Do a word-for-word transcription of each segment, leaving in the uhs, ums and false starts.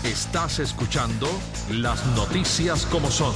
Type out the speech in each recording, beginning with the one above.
Estás escuchando Las Noticias como Son.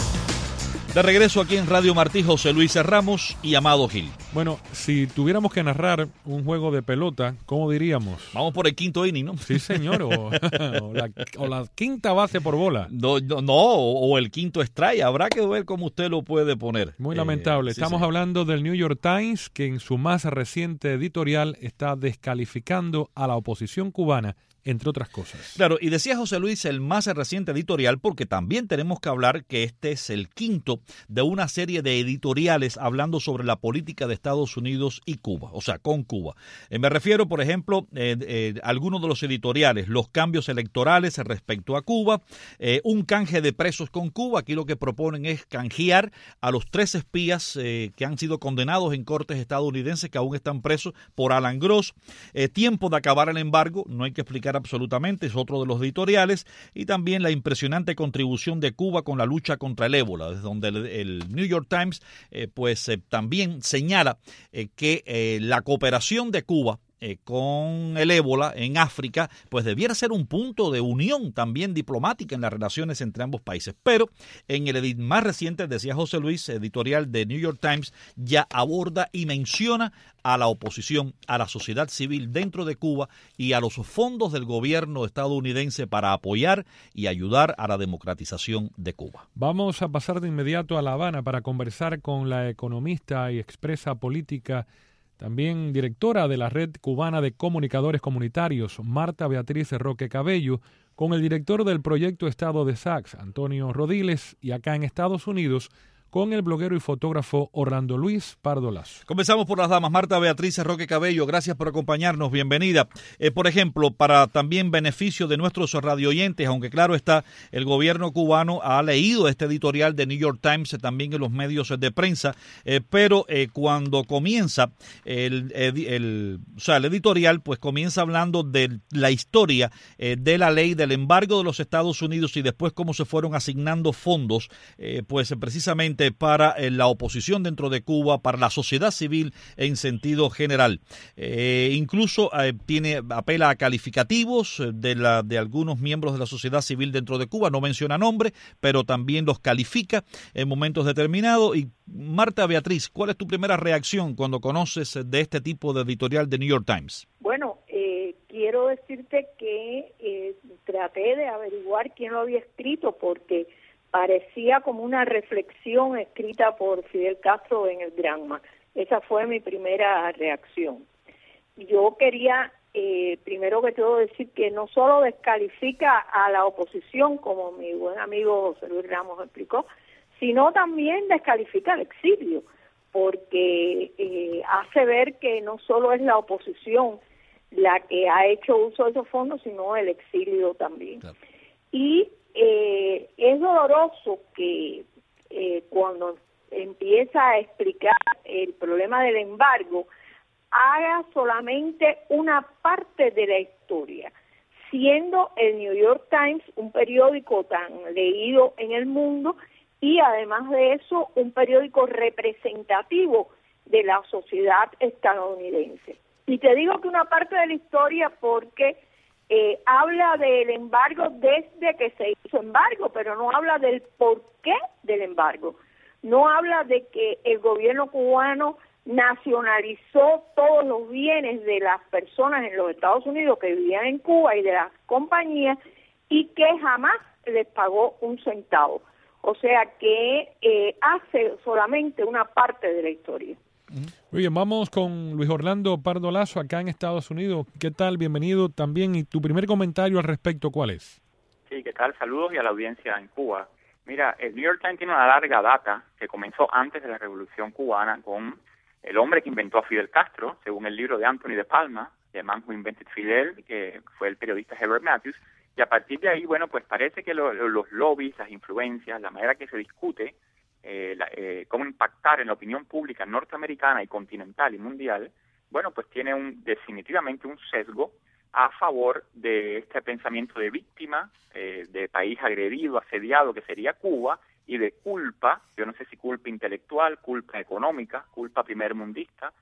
De regreso aquí en Radio Martí, José Luis Ramos y Amado Gil. Bueno, si tuviéramos que narrar un juego de pelota, ¿cómo diríamos? Vamos por el quinto inning, ¿no? Sí, señor, o, o, la, o la quinta base por bola. No, no, no o, o el quinto strike, habrá que ver cómo usted lo puede poner. Muy lamentable. Eh, sí, Estamos sí. hablando del New York Times, que en su más reciente editorial está descalificando a la oposición cubana, entre otras cosas. Claro, y decía José Luis el más reciente editorial porque también tenemos que hablar que este es el quinto de una serie de editoriales hablando sobre la política de Estados Unidos y Cuba, o sea, con Cuba. Eh, me refiero, por ejemplo, eh, eh, a algunos de los editoriales, los cambios electorales respecto a Cuba, eh, un canje de presos con Cuba. Aquí lo que proponen es canjear a los tres espías eh, que han sido condenados en cortes estadounidenses que aún están presos por Alan Gross. Eh, tiempo de acabar el embargo, no hay que explicar absolutamente, es otro de los editoriales, y también la impresionante contribución de Cuba con la lucha contra el ébola, desde donde el, el New York Times eh, pues eh, también señala eh, que eh, la cooperación de Cuba Eh, con el ébola en África, pues debiera ser un punto de unión también diplomática en las relaciones entre ambos países. Pero en el edit más reciente, decía José Luis, editorial de New York Times, ya aborda y menciona a la oposición, a la sociedad civil dentro de Cuba y a los fondos del gobierno estadounidense para apoyar y ayudar a la democratización de Cuba. Vamos a pasar de inmediato a La Habana para conversar con la economista y expresa política, también directora de la Red Cubana de Comunicadores Comunitarios, Marta Beatriz Roque Cabello, con el director del proyecto Estado de Sachs, Antonio Rodiles, y acá en Estados Unidos, con el bloguero y fotógrafo Orlando Luis Pardo Lazo. Comenzamos por las damas. Marta Beatriz Roque Cabello, gracias por acompañarnos, bienvenida. Eh, por ejemplo, para también beneficio de nuestros radioyentes, aunque claro está, el gobierno cubano ha leído este editorial de New York Times, eh, también en los medios de prensa, eh, pero eh, cuando comienza el, el, el, o sea, el editorial, pues comienza hablando de la historia eh, de la ley del embargo de los Estados Unidos y después cómo se fueron asignando fondos, eh, pues precisamente para eh, la oposición dentro de Cuba, para la sociedad civil en sentido general. Eh, incluso eh, tiene apela a calificativos de, la, de algunos miembros de la sociedad civil dentro de Cuba, no menciona nombre, pero también los califica en momentos determinados. Y Marta Beatriz, ¿cuál es tu primera reacción cuando conoces de este tipo de editorial de New York Times? Bueno, eh, quiero decirte que eh, traté de averiguar quién lo había escrito porque parecía como una reflexión escrita por Fidel Castro en el Granma. Esa fue mi primera reacción. Yo quería, eh, primero que todo, decir que no solo descalifica a la oposición, como mi buen amigo José Luis Ramos explicó, sino también descalifica al exilio, porque eh, hace ver que no solo es la oposición la que ha hecho uso de esos fondos, sino el exilio también. Claro. Y Eh, es doloroso que eh, cuando empieza a explicar el problema del embargo, haga solamente una parte de la historia, siendo el New York Times un periódico tan leído en el mundo y además de eso un periódico representativo de la sociedad estadounidense. Y te digo que una parte de la historia porque Eh, habla del embargo desde que se hizo embargo, pero no habla del porqué del embargo. No habla de que el gobierno cubano nacionalizó todos los bienes de las personas en los Estados Unidos que vivían en Cuba y de las compañías y que jamás les pagó un centavo. O sea que eh, hace solamente una parte de la historia. Muy bien, vamos con Luis Orlando Pardo Lazo acá en Estados Unidos. ¿Qué tal? Bienvenido también. ¿Y tu primer comentario al respecto cuál es? Sí, ¿qué tal? Saludos y a la audiencia en Cuba. Mira, el New York Times tiene una larga data que comenzó antes de la Revolución Cubana con el hombre que inventó a Fidel Castro, según el libro de Anthony de Palma, The Man Who Invented Fidel, que fue el periodista Herbert Matthews. Y a partir de ahí, bueno, pues parece que lo, los lobbies, las influencias, la manera que se discute Eh, la, eh, cómo impactar en la opinión pública norteamericana y continental y mundial, bueno, pues tiene un definitivamente un sesgo a favor de este pensamiento de víctima, eh, de país agredido, asediado, que sería Cuba, y de culpa, yo no sé si culpa intelectual, culpa económica, culpa primermundista,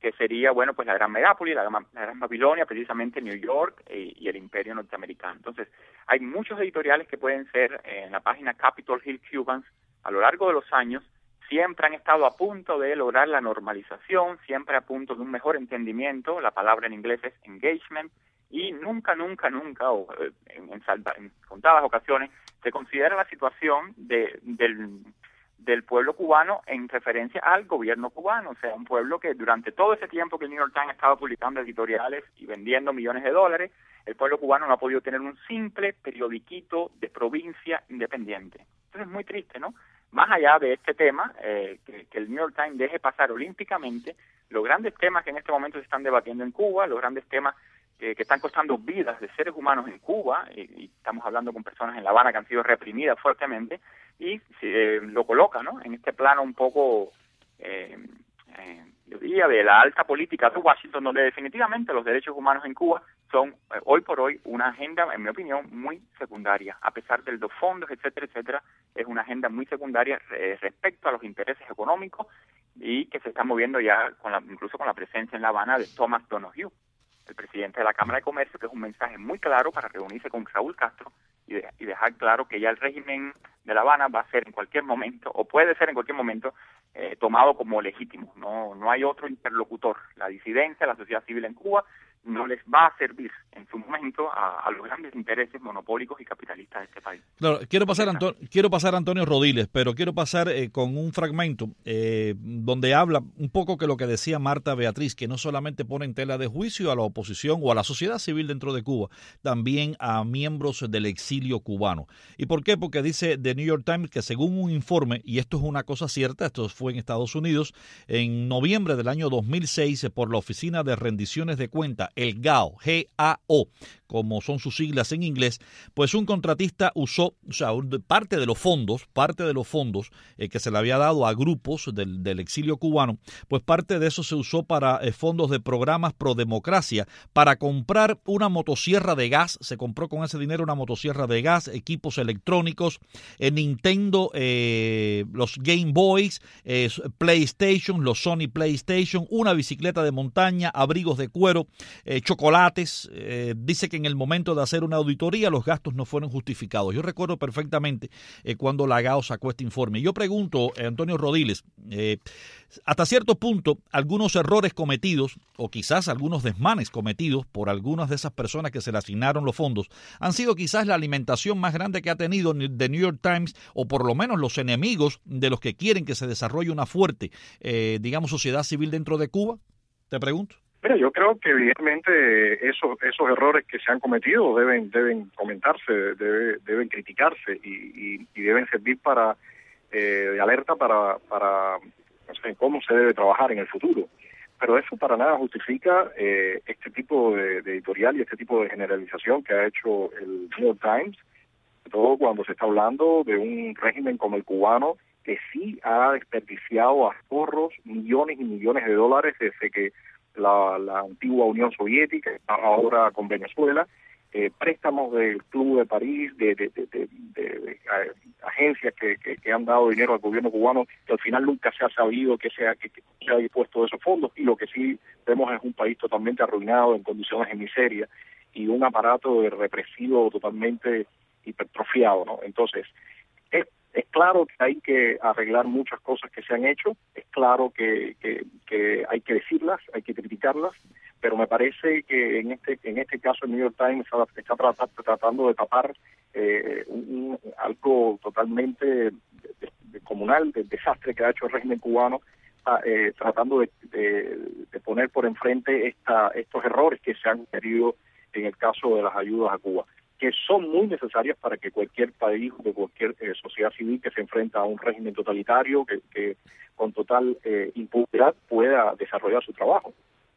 que sería, bueno, pues la Gran Megápolis, la Gran, la Gran Babilonia, precisamente New York y, y el Imperio Norteamericano. Entonces, hay muchos editoriales que pueden ser en la página Capitol Hill Cubans a lo largo de los años. Siempre han estado a punto de lograr la normalización, siempre a punto de un mejor entendimiento, la palabra en inglés es engagement, y nunca, nunca, nunca, o en, en, en contadas ocasiones, se considera la situación de, del, del pueblo cubano en referencia al gobierno cubano, o sea, un pueblo que durante todo ese tiempo que el New York Times ha estado publicando editoriales y vendiendo millones de dólares, el pueblo cubano no ha podido tener un simple periodiquito de provincia independiente. Entonces es muy triste, ¿no? Más allá de este tema, eh, que, que el New York Times deje pasar olímpicamente los grandes temas que en este momento se están debatiendo en Cuba, los grandes temas que, que están costando vidas de seres humanos en Cuba, y, y estamos hablando con personas en La Habana que han sido reprimidas fuertemente, y eh, lo coloca, ¿no?, en este plano un poco, eh, eh, yo diría, de la alta política de Washington, donde definitivamente los derechos humanos en Cuba son eh, hoy por hoy una agenda, en mi opinión, muy secundaria, a pesar de los fondos, etcétera, etcétera, es una agenda muy secundaria eh, respecto a los intereses económicos y que se está moviendo ya con la, incluso con la presencia en La Habana de Thomas Donohue, el presidente de la Cámara de Comercio, que es un mensaje muy claro para reunirse con Raúl Castro y, de, y dejar claro que ya el régimen de La Habana va a ser en cualquier momento, o puede ser en cualquier momento, eh, tomado como legítimo. No, no hay otro interlocutor. La disidencia, la sociedad civil en Cuba, no les va a servir en su momento a, a los grandes intereses monopólicos y capitalistas de este país. Claro, quiero pasar, Anto quiero pasar a Antonio Rodiles, pero quiero pasar eh, con un fragmento eh, donde habla un poco que lo que decía Marta Beatriz, que no solamente pone en tela de juicio a la oposición o a la sociedad civil dentro de Cuba, también a miembros del exilio cubano. ¿Y por qué? Porque dice The New York Times que según un informe, y esto es una cosa cierta, esto fue en Estados Unidos, en noviembre del año dos mil seis, por la Oficina de Rendiciones de Cuentas, el GAO, G A O, como son sus siglas en inglés, pues un contratista usó, o sea, parte de los fondos, parte de los fondos eh, que se le había dado a grupos del, del exilio cubano, pues parte de eso se usó para eh, fondos de programas pro democracia, para comprar una motosierra de gas, se compró con ese dinero una motosierra de gas, equipos electrónicos, eh, Nintendo, eh, los Game Boys, eh, PlayStation, los Sony PlayStation, una bicicleta de montaña, abrigos de cuero, eh, chocolates, eh, dice que en el momento de hacer una auditoría los gastos no fueron justificados. Yo recuerdo perfectamente eh, cuando la GAO sacó este informe. Yo pregunto, eh, Antonio Rodiles, eh, hasta cierto punto algunos errores cometidos o quizás algunos desmanes cometidos por algunas de esas personas que se le asignaron los fondos han sido quizás la alimentación más grande que ha tenido The New York Times, o por lo menos los enemigos de los que quieren que se desarrolle una fuerte, eh, digamos, sociedad civil dentro de Cuba. Te pregunto. Mira, yo creo que evidentemente esos esos errores que se han cometido deben deben comentarse, debe, deben criticarse y, y, y deben servir para eh, de alerta para para no sé, cómo se debe trabajar en el futuro. Pero eso para nada justifica eh, este tipo de, de editorial y este tipo de generalización que ha hecho el New York Times, sobre todo cuando se está hablando de un régimen como el cubano que sí ha desperdiciado a porros millones y millones de dólares desde que La, la antigua Unión Soviética, ahora con Venezuela, eh, préstamos del Club de París, de, de, de, de, de, de agencias que, que, que han dado dinero al gobierno cubano, que al final nunca se ha sabido que se ha, que, que se ha dispuesto de esos fondos, y lo que sí vemos es un país totalmente arruinado, en condiciones de miseria, y un aparato de represivo totalmente hipertrofiado, ¿no? Entonces, es Es claro que hay que arreglar muchas cosas que se han hecho, es claro que, que, que hay que decirlas, hay que criticarlas, pero me parece que en este en este caso el New York Times está, está tratando, tratando de tapar eh, un, algo totalmente de, de comunal, del desastre que ha hecho el régimen cubano, eh, tratando de, de, de poner por enfrente esta, estos errores que se han cometido en el caso de las ayudas a Cuba, que son muy necesarias para que cualquier país, de cualquier eh, sociedad civil que se enfrenta a un régimen totalitario, que, que con total eh, impunidad pueda desarrollar su trabajo.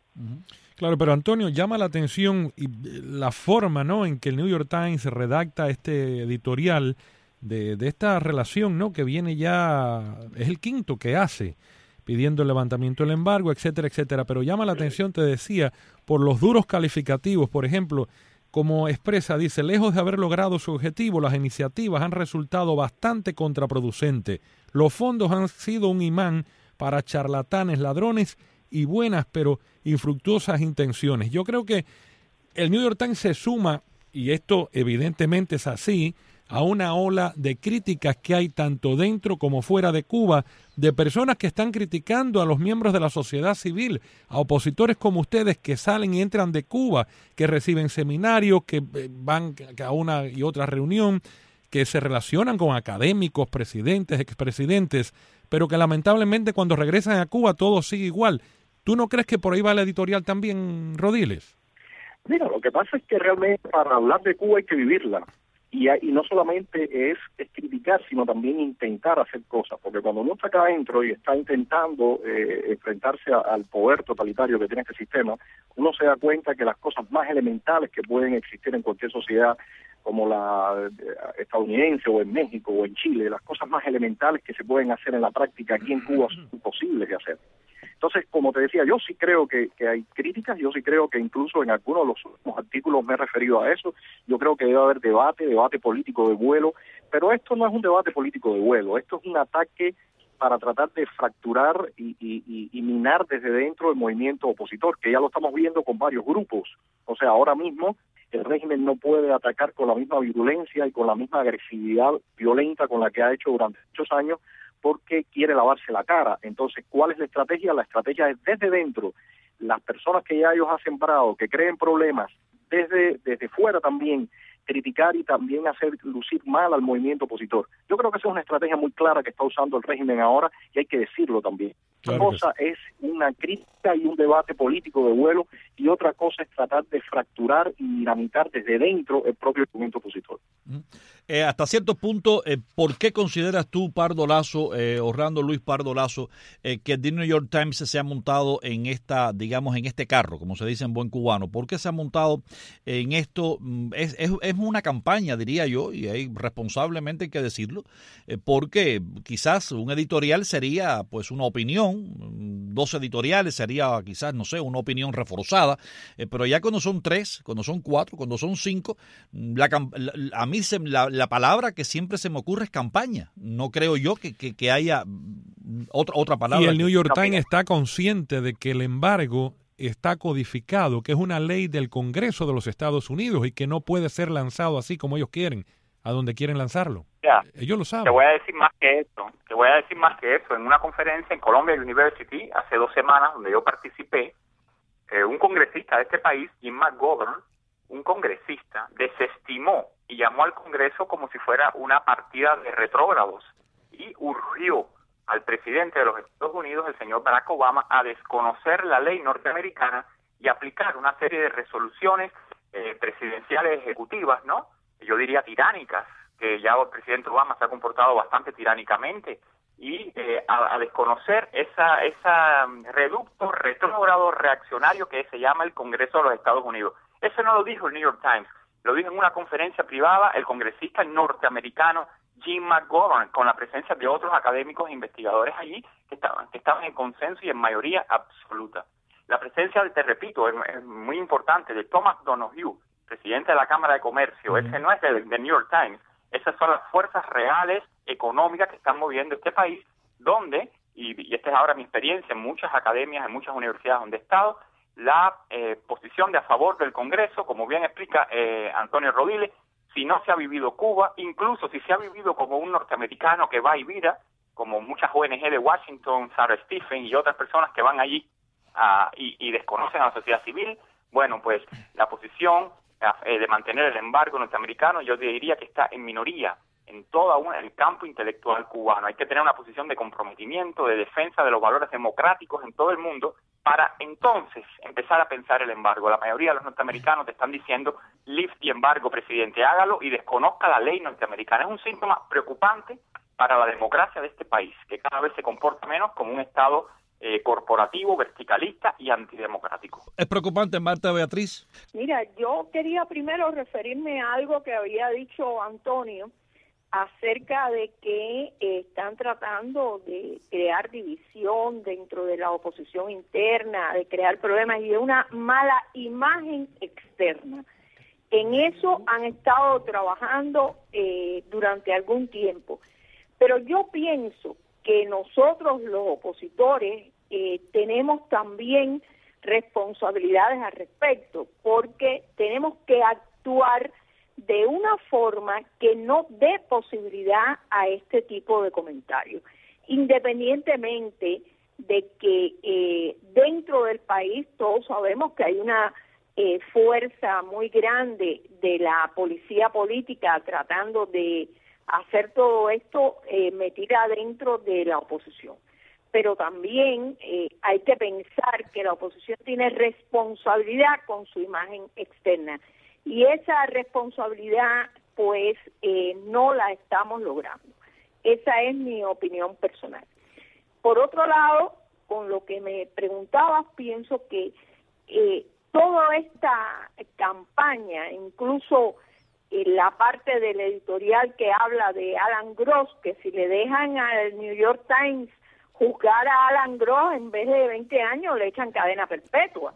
Claro, pero Antonio, llama la atención la forma, ¿no?, en que el New York Times redacta este editorial de, de esta relación, ¿no?, que viene ya, es el quinto que hace, pidiendo el levantamiento del embargo, etcétera, etcétera, pero llama la atención, te decía, por los duros calificativos. Por ejemplo, como expresa, dice, lejos de haber logrado su objetivo, las iniciativas han resultado bastante contraproducentes. Los fondos han sido un imán para charlatanes, ladrones y buenas pero infructuosas intenciones. Yo creo que el New York Times se suma, y esto evidentemente es así, a una ola de críticas que hay tanto dentro como fuera de Cuba, de personas que están criticando a los miembros de la sociedad civil, a opositores como ustedes que salen y entran de Cuba, que reciben seminarios, que van a una y otra reunión, que se relacionan con académicos, presidentes, expresidentes, pero que lamentablemente cuando regresan a Cuba todo sigue igual. ¿Tú no crees que por ahí va la editorial también, Rodiles? Mira, lo que pasa es que realmente para hablar de Cuba hay que vivirla. Y, y no solamente es, es criticar, sino también intentar hacer cosas, porque cuando uno está acá adentro y está intentando eh, enfrentarse a, al poder totalitario que tiene este sistema, uno se da cuenta que las cosas más elementales que pueden existir en cualquier sociedad, como la eh, estadounidense o en México o en Chile, las cosas más elementales que se pueden hacer en la práctica aquí en Cuba son imposibles de hacer. Entonces, como te decía, yo sí creo que, que hay críticas, yo sí creo que incluso en algunos de los últimos artículos me he referido a eso, yo creo que debe haber debate, debate político de vuelo, pero esto no es un debate político de vuelo, esto es un ataque para tratar de fracturar y, y, y minar desde dentro el movimiento opositor, que ya lo estamos viendo con varios grupos. O sea, ahora mismo el régimen no puede atacar con la misma virulencia y con la misma agresividad violenta con la que ha hecho durante muchos años, porque quiere lavarse la cara. Entonces, ¿cuál es la estrategia? La estrategia es desde dentro, las personas que ya ellos han sembrado, que creen problemas, desde, desde fuera también, criticar y también hacer lucir mal al movimiento opositor. Yo creo que esa es una estrategia muy clara que está usando el régimen ahora y hay que decirlo también. Una Claro cosa es una crítica y un debate político de vuelo y otra cosa es tratar de fracturar y dinamitar desde dentro el propio movimiento opositor. Eh, hasta cierto punto, eh, ¿por qué consideras tú, Pardo Lazo, eh, Orlando Luis Pardo Lazo, eh, que el The New York Times se ha montado en esta, digamos, en este carro, como se dice en buen cubano? ¿Por qué se ha montado en esto? Es, es, es una campaña, diría yo, y hay responsablemente hay que decirlo, eh, porque quizás un editorial sería pues una opinión, dos editoriales sería quizás, no sé, una opinión reforzada, eh, pero ya cuando son tres, cuando son cuatro, cuando son cinco, la, la, a mí se, la, la palabra que siempre se me ocurre es campaña. No creo yo que, que, que haya otra, otra palabra. Y el New York que... Times está consciente de que el embargo está codificado, que es una ley del Congreso de los Estados Unidos y que no puede ser lanzado así como ellos quieren, a donde quieren lanzarlo. Ya, ellos lo saben. Te voy a decir más que eso, te voy a decir más que eso. En una conferencia en Columbia University hace dos semanas donde yo participé, eh, un congresista de este país, Jim McGovern, un congresista, desestimó y llamó al Congreso como si fuera una partida de retrógrados y urgió al presidente de los Estados Unidos, el señor Barack Obama, a desconocer la ley norteamericana y aplicar una serie de resoluciones eh, presidenciales ejecutivas, ¿no? Yo diría tiránicas, que ya el presidente Obama se ha comportado bastante tiránicamente, y eh, a, a desconocer esa esa reducto retrógrado reaccionario que se llama el Congreso de los Estados Unidos. Eso no lo dijo el New York Times, lo dijo en una conferencia privada el congresista norteamericano Jim McGovern, con la presencia de otros académicos e investigadores allí que estaban, que estaban en consenso y en mayoría absoluta. La presencia, te repito, es, es muy importante, de Thomas Donohue, presidente de la Cámara de Comercio. Uh-huh. Ese no es el de New York Times. Esas son las fuerzas reales económicas que están moviendo este país, donde, y, y esta es ahora mi experiencia en muchas academias, en muchas universidades donde he estado, la eh, posición de a favor del Congreso, como bien explica eh, Antonio Rodiles, si no se ha vivido Cuba, incluso si se ha vivido como un norteamericano que va y vira, como muchas O N G de Washington, Sarah Stephen y otras personas que van allí uh, y, y desconocen a la sociedad civil, bueno, pues la posición eh, de mantener el embargo norteamericano, yo diría que está en minoría en todo el campo intelectual cubano. Hay que tener una posición de comprometimiento, de defensa de los valores democráticos en todo el mundo, para entonces empezar a pensar el embargo. La mayoría de los norteamericanos te están diciendo, lift y embargo, presidente, hágalo y desconozca la ley norteamericana. Es un síntoma preocupante para la democracia de este país, que cada vez se comporta menos como un Estado eh, corporativo, verticalista y antidemocrático. ¿Es preocupante, Marta Beatriz? Mira, yo quería primero referirme a algo que había dicho Antonio, acerca de que eh, están tratando de crear división dentro de la oposición interna, de crear problemas y de una mala imagen externa. En eso han estado trabajando eh, durante algún tiempo. Pero yo pienso que nosotros los opositores eh, tenemos también responsabilidades al respecto, porque tenemos que actuar de una forma que no dé posibilidad a este tipo de comentarios, independientemente de que eh, dentro del país todos sabemos que hay una eh, fuerza muy grande de la policía política tratando de hacer todo esto eh, metida dentro de la oposición. Pero también eh, hay que pensar que la oposición tiene responsabilidad con su imagen externa y esa responsabilidad pues eh, no la estamos logrando. Esa es mi opinión personal. Por otro lado, con lo que me preguntabas, pienso que eh, toda esta campaña, incluso eh, la parte del editorial que habla de Alan Gross, que si le dejan al New York Times juzgar a Alan Gross en vez de veinte años, le echan cadena perpetua,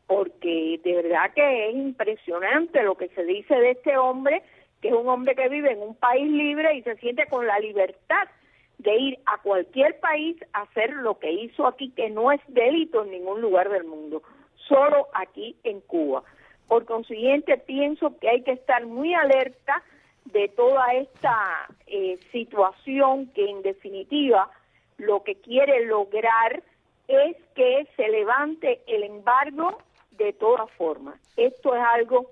porque de verdad que es impresionante lo que se dice de este hombre, que es un hombre que vive en un país libre y se siente con la libertad de ir a cualquier país a hacer lo que hizo aquí, que no es delito en ningún lugar del mundo, solo aquí en Cuba. Por consiguiente, pienso que hay que estar muy alerta de toda esta eh, situación que en definitiva lo que quiere lograr es que se levante el embargo de todas formas. Esto es algo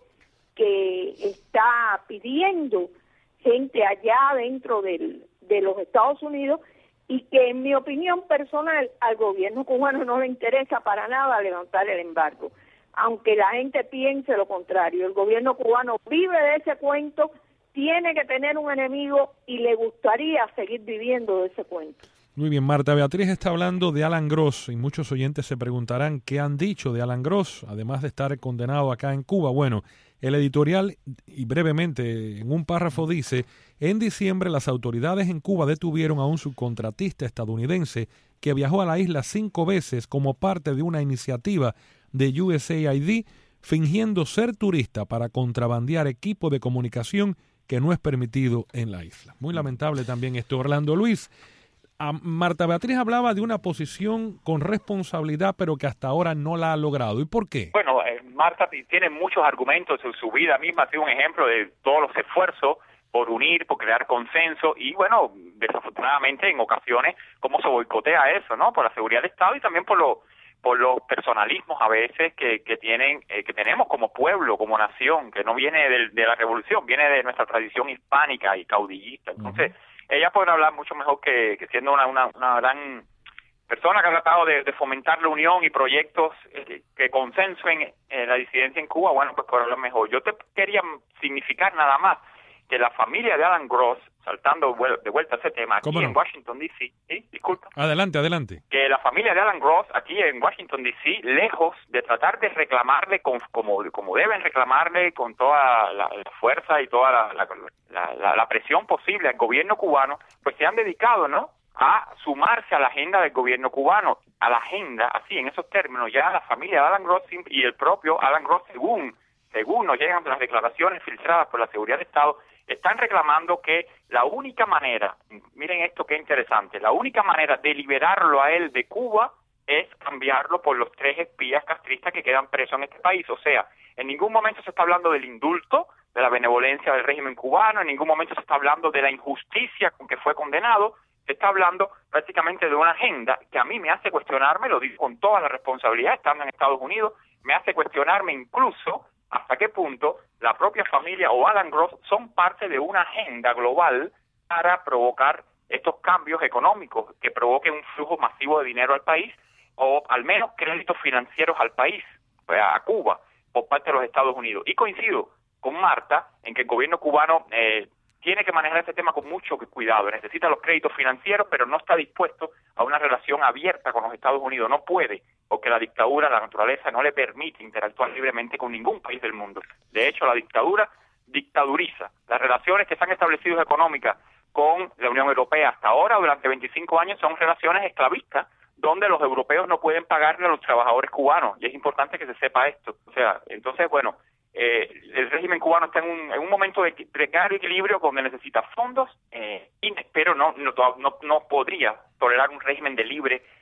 que está pidiendo gente allá dentro del, de los Estados Unidos y que en mi opinión personal al gobierno cubano no le interesa para nada levantar el embargo, aunque la gente piense lo contrario. El gobierno cubano vive de ese cuento, tiene que tener un enemigo y le gustaría seguir viviendo de ese cuento. Muy bien, Marta Beatriz está hablando de Alan Gross y muchos oyentes se preguntarán qué han dicho de Alan Gross, además de estar condenado acá en Cuba. Bueno, el editorial, y brevemente en un párrafo dice: en diciembre las autoridades en Cuba detuvieron a un subcontratista estadounidense que viajó a la isla cinco veces como parte de una iniciativa de U S A I D, fingiendo ser turista para contrabandear equipo de comunicación que no es permitido en la isla. Muy lamentable también esto. Orlando Luis, a Marta Beatriz hablaba de una posición con responsabilidad, pero que hasta ahora no la ha logrado. ¿Y por qué? Bueno, eh, Marta tiene muchos argumentos. Su, su vida misma ha sido un ejemplo de todos los esfuerzos por unir, por crear consenso y, bueno, desafortunadamente en ocasiones cómo se boicotea eso, ¿no? Por la seguridad del Estado y también por los por los personalismos a veces que, que tienen eh, que tenemos como pueblo, como nación, que no viene de, de la revolución, viene de nuestra tradición hispánica y caudillista. Entonces, uh-huh. Ella podrá hablar mucho mejor que, que siendo una, una, una gran persona que ha tratado de, de fomentar la unión y proyectos eh, que consensuen eh, la disidencia en Cuba. Bueno, pues podrá hablar mejor. Yo te quería significar nada más que la familia de Alan Gross, saltando de vuelta a ese tema, aquí no? en Washington, D C, ¿sí? Disculpa. Adelante, adelante. Que la familia de Alan Gross, aquí en Washington, D C, lejos de tratar de reclamarle con, como, como deben reclamarle con toda la, la fuerza y toda la, la, la, la, la presión posible al gobierno cubano, pues se han dedicado, ¿no?, a sumarse a la agenda del gobierno cubano, a la agenda, así, en esos términos. Ya la familia de Alan Gross y el propio Alan Gross, según, según nos llegan las declaraciones filtradas por la seguridad de Estado, están reclamando que la única manera, miren esto qué interesante, la única manera de liberarlo a él de Cuba es cambiarlo por los tres espías castristas que quedan presos en este país. O sea, en ningún momento se está hablando del indulto, de la benevolencia del régimen cubano, en ningún momento se está hablando de la injusticia con que fue condenado, se está hablando prácticamente de una agenda que a mí me hace cuestionarme, lo digo con toda la responsabilidad, estando en Estados Unidos, me hace cuestionarme incluso hasta qué punto la propia familia o Alan Gross son parte de una agenda global para provocar estos cambios económicos que provoquen un flujo masivo de dinero al país o al menos créditos financieros al país, a Cuba, por parte de los Estados Unidos. Y coincido con Marta en que el gobierno cubano eh, tiene que manejar este tema con mucho cuidado, necesita los créditos financieros, pero no está dispuesto a una relación abierta con los Estados Unidos, no puede, porque la dictadura, la naturaleza, no le permite interactuar libremente con ningún país del mundo. De hecho, la dictadura dictaduriza las relaciones que se han establecido económicas con la Unión Europea hasta ahora, durante veinticinco años, son relaciones esclavistas, donde los europeos no pueden pagarle a los trabajadores cubanos, y es importante que se sepa esto. O sea, entonces, bueno, eh, el régimen cubano está en un, en un momento de precario equilibrio donde necesita fondos, eh, y, pero no, no, no, no podría tolerar un régimen de libre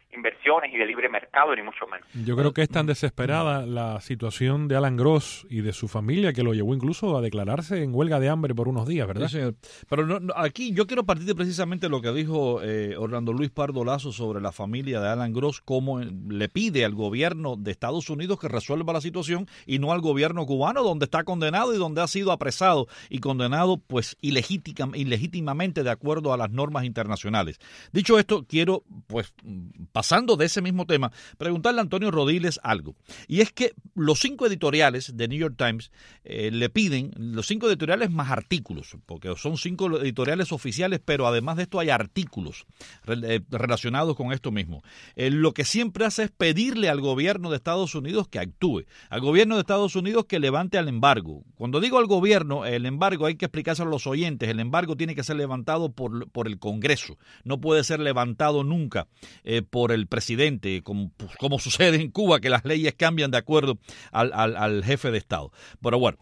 inversiones y de libre mercado, ni mucho menos. Yo creo que es tan desesperada la situación de Alan Gross y de su familia que lo llevó incluso a declararse en huelga de hambre por unos días, ¿verdad? Sí, señor. Pero no, no, aquí yo quiero partir de precisamente lo que dijo eh, Orlando Luis Pardo Lazo sobre la familia de Alan Gross, cómo le pide al gobierno de Estados Unidos que resuelva la situación y no al gobierno cubano, donde está condenado y donde ha sido apresado y condenado pues ilegítima, ilegítimamente de acuerdo a las normas internacionales. Dicho esto, quiero pues pasando de ese mismo tema, preguntarle a Antonio Rodiles algo. Y es que los cinco editoriales de New York Times eh, le piden, los cinco editoriales más artículos, porque son cinco editoriales oficiales, pero además de esto hay artículos re, eh, relacionados con esto mismo. Eh, lo que siempre hace es pedirle al gobierno de Estados Unidos que actúe, al gobierno de Estados Unidos que levante al embargo. Cuando digo al gobierno, el embargo hay que explicárselo a los oyentes, el embargo tiene que ser levantado por, por el Congreso, no puede ser levantado nunca eh, por el presidente, como, pues, como sucede en Cuba, que las leyes cambian de acuerdo al, al, al jefe de Estado. Pero bueno,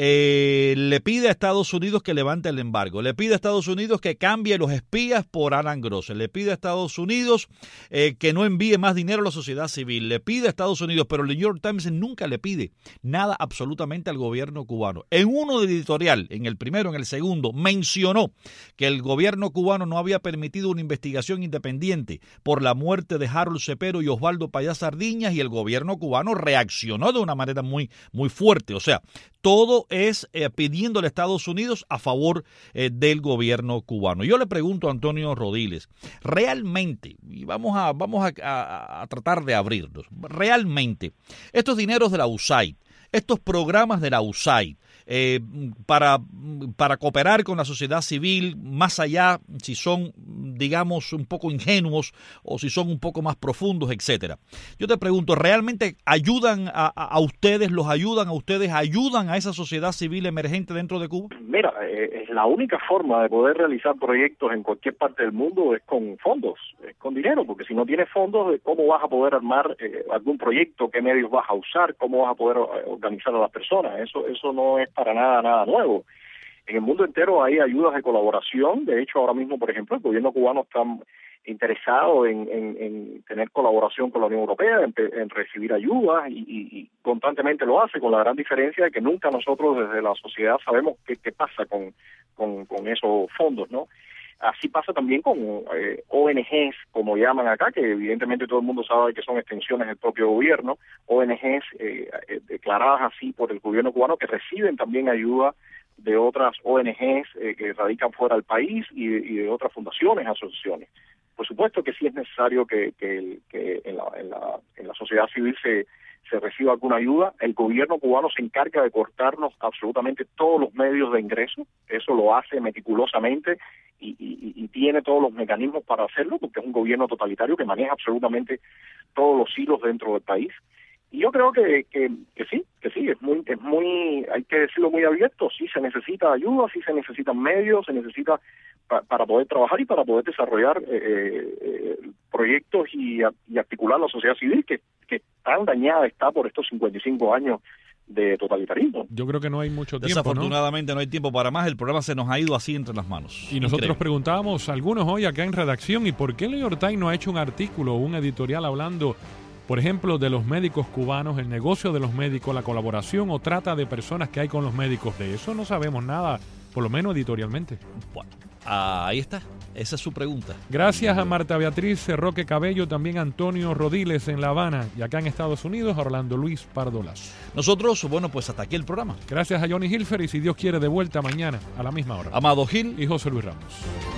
eh, le pide a Estados Unidos que levante el embargo, le pide a Estados Unidos que cambie los espías por Alan Gross, le pide a Estados Unidos eh, que no envíe más dinero a la sociedad civil, le pide a Estados Unidos, pero el New York Times nunca le pide nada absolutamente al gobierno cubano. En uno de editorial, en el primero, en el segundo, mencionó que el gobierno cubano no había permitido una investigación independiente por la muerte de Harold Cepero y Osvaldo Payá Sardiñas, y el gobierno cubano reaccionó de una manera muy, muy fuerte. O sea, todo es eh, pidiéndole a Estados Unidos a favor eh, del gobierno cubano. Yo le pregunto a Antonio Rodiles, realmente, y vamos a, vamos a, a, a tratar de abrirnos, realmente, estos dineros de la U S A I D, estos programas de la U S A I D, Eh, para, para cooperar con la sociedad civil, más allá si son, digamos, un poco ingenuos o si son un poco más profundos, etcétera. Yo te pregunto, ¿realmente ayudan a, a ustedes, los ayudan a ustedes, ayudan a esa sociedad civil emergente dentro de Cuba? Mira, eh, la única forma de poder realizar proyectos en cualquier parte del mundo es con fondos, es con dinero, porque si no tienes fondos, ¿cómo vas a poder armar eh, algún proyecto? ¿Qué medios vas a usar? ¿Cómo vas a poder organizar a las personas? Eso, eso no es para nada, nada nuevo. En el mundo entero hay ayudas de colaboración. De hecho, ahora mismo, por ejemplo, el gobierno cubano está interesado en, en, en tener colaboración con la Unión Europea, en, en recibir ayudas y, y, y constantemente lo hace, con la gran diferencia de que nunca nosotros desde la sociedad sabemos qué, qué pasa con, con, con esos fondos, ¿no? Así pasa también con eh, O N Ges, como llaman acá, que evidentemente todo el mundo sabe que son extensiones del propio gobierno, O N Ges eh, eh, declaradas así por el gobierno cubano, que reciben también ayuda de otras O N Ges eh, que radican fuera del país y, y de otras fundaciones, asociaciones. Por supuesto que sí es necesario que, que, que en, la, en, la, en la sociedad civil se, se reciba alguna ayuda. El gobierno cubano se encarga de cortarnos absolutamente todos los medios de ingreso, eso lo hace meticulosamente y, y, y tiene todos los mecanismos para hacerlo, porque es un gobierno totalitario que maneja absolutamente todos los hilos dentro del país. Y yo creo que, que, que sí, que sí, es muy, es muy, hay que decirlo muy abierto, sí se necesita ayuda, sí se necesitan medios, se necesita pa, para poder trabajar y para poder desarrollar eh, eh, proyectos y, y articular la sociedad civil que, que tan dañada está por estos cincuenta y cinco años de totalitarismo. Yo creo que no hay mucho tiempo, Desafortunadamente ¿no? no hay tiempo para más, el programa se nos ha ido así entre las manos. Y nosotros Increíble. preguntábamos algunos hoy acá en redacción, ¿y por qué el New York Times no ha hecho un artículo o un editorial hablando, por ejemplo, de los médicos cubanos, el negocio de los médicos, la colaboración o trata de personas que hay con los médicos? De eso no sabemos nada, por lo menos editorialmente. Bueno, ahí está, esa es su pregunta. Gracias a Marta Beatriz Roque Cabello, también a Antonio Rodiles en La Habana y acá en Estados Unidos a Orlando Luis Pardo Lazo. Nosotros, bueno, pues hasta aquí el programa. Gracias a Johnny Hilfer y si Dios quiere de vuelta mañana a la misma hora. Amado Gil y José Luis Ramos.